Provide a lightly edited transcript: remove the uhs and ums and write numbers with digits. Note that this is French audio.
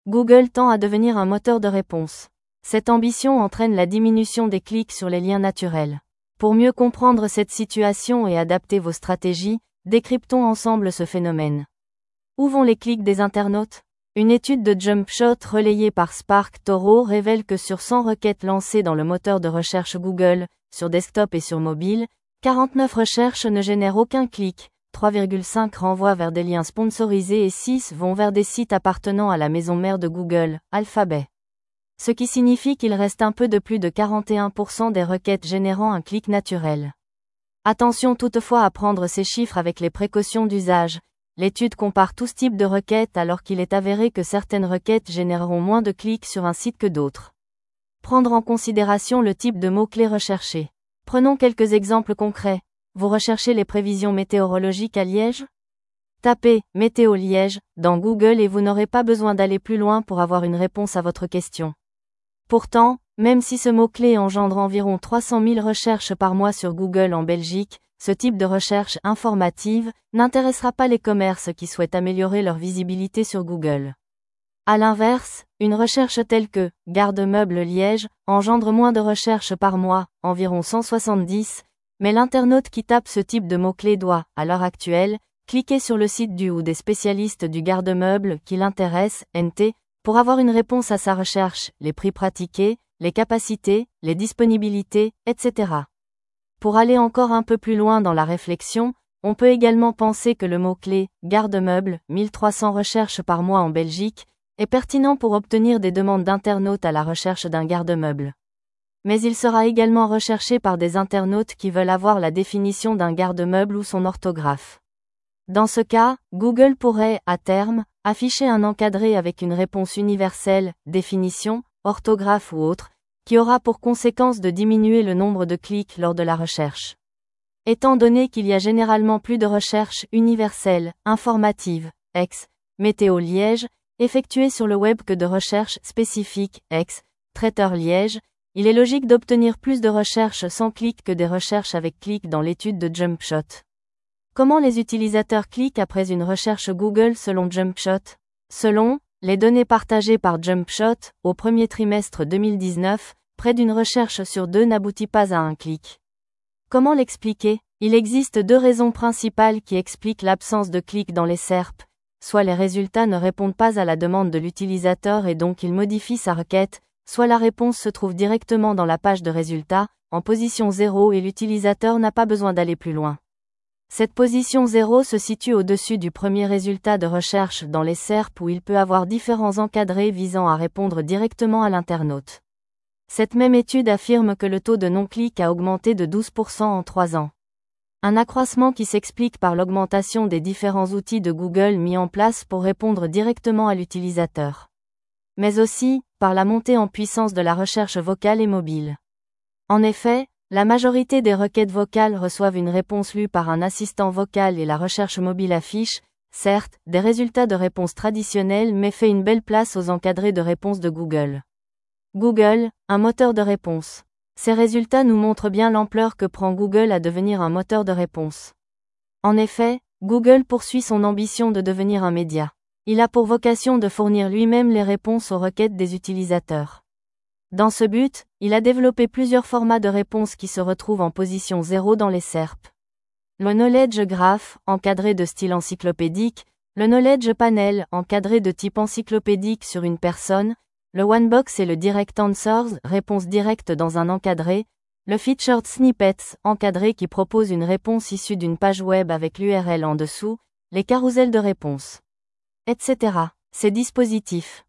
Google tend à devenir un moteur de réponse. Cette ambition entraîne la diminution des clics sur les liens naturels. Pour mieux comprendre cette situation et adapter vos stratégies, décryptons ensemble ce phénomène. Où vont les clics des internautes ? Une étude de JumpShot relayée par SparkToro révèle que sur 100 requêtes lancées dans le moteur de recherche Google, sur desktop et sur mobile, 49 recherches ne génèrent aucun clic, 3,5 renvoient vers des liens sponsorisés et 6 vont vers des sites appartenant à la maison mère de Google, Alphabet. Ce qui signifie qu'il reste un peu de plus de 41% des requêtes générant un clic naturel. Attention toutefois à prendre ces chiffres avec les précautions d'usage. L'étude compare tous types de requêtes alors qu'il est avéré que certaines requêtes généreront moins de clics sur un site que d'autres. Prendre en considération le type de mots-clés recherchés. Prenons quelques exemples concrets. Vous recherchez les prévisions météorologiques à Liège ? Tapez « Météo Liège » dans Google et vous n'aurez pas besoin d'aller plus loin pour avoir une réponse à votre question. Pourtant, même si ce mot-clé engendre environ 300 000 recherches par mois sur Google en Belgique, ce type de recherche informative n'intéressera pas les commerces qui souhaitent améliorer leur visibilité sur Google. À l'inverse, une recherche telle que « garde-meuble Liège » engendre moins de recherches par mois, environ 170, mais l'internaute qui tape ce type de mot-clé doit, à l'heure actuelle, cliquer sur le site du ou des spécialistes du garde-meuble qui l'intéresse, NT, pour avoir une réponse à sa recherche, les prix pratiqués, les capacités, les disponibilités, etc. Pour aller encore un peu plus loin dans la réflexion, on peut également penser que le mot-clé « garde-meuble » 1300 recherches par mois en Belgique est pertinent pour obtenir des demandes d'internautes à la recherche d'un garde-meuble. Mais il sera également recherché par des internautes qui veulent avoir la définition d'un garde-meuble ou son orthographe. Dans ce cas, Google pourrait, à terme, afficher un encadré avec une réponse universelle, définition, orthographe ou autre, qui aura pour conséquence de diminuer le nombre de clics lors de la recherche. Étant donné qu'il y a généralement plus de recherches universelles, informatives, ex. Météo Liège, effectuées sur le web que de recherches spécifiques, ex. Traiteur Liège, il est logique d'obtenir plus de recherches sans clic que des recherches avec clic dans l'étude de JumpShot. Comment les utilisateurs cliquent après une recherche Google selon JumpShot ? Selon les données partagées par JumpShot, au premier trimestre 2019, près d'une recherche sur 2 n'aboutit pas à un clic. Comment l'expliquer ? Il existe 2 raisons principales qui expliquent l'absence de clics dans les SERP. Soit les résultats ne répondent pas à la demande de l'utilisateur et donc il modifie sa requête, soit la réponse se trouve directement dans la page de résultats, en position 0 et l'utilisateur n'a pas besoin d'aller plus loin. Cette position 0 se situe au-dessus du premier résultat de recherche dans les SERP où il peut avoir différents encadrés visant à répondre directement à l'internaute. Cette même étude affirme que le taux de non-clic a augmenté de 12% en 3 ans. Un accroissement qui s'explique par l'augmentation des différents outils de Google mis en place pour répondre directement à l'utilisateur. Mais aussi, par la montée en puissance de la recherche vocale et mobile. En effet, la majorité des requêtes vocales reçoivent une réponse lue par un assistant vocal et la recherche mobile affiche, certes, des résultats de réponse traditionnels mais fait une belle place aux encadrés de réponse de Google. Google, un moteur de réponse. Ces résultats nous montrent bien l'ampleur que prend Google à devenir un moteur de réponse. En effet, Google poursuit son ambition de devenir un média. Il a pour vocation de fournir lui-même les réponses aux requêtes des utilisateurs. Dans ce but, il a développé plusieurs formats de réponses qui se retrouvent en position 0 dans les SERP. Le Knowledge Graph, encadré de style encyclopédique, le Knowledge Panel, encadré de type encyclopédique sur une personne, le One-Box et le Direct Answers, réponse directe dans un encadré, le Featured Snippets, encadré qui propose une réponse issue d'une page web avec l'URL en dessous, les carousels de réponses, etc. Ces dispositifs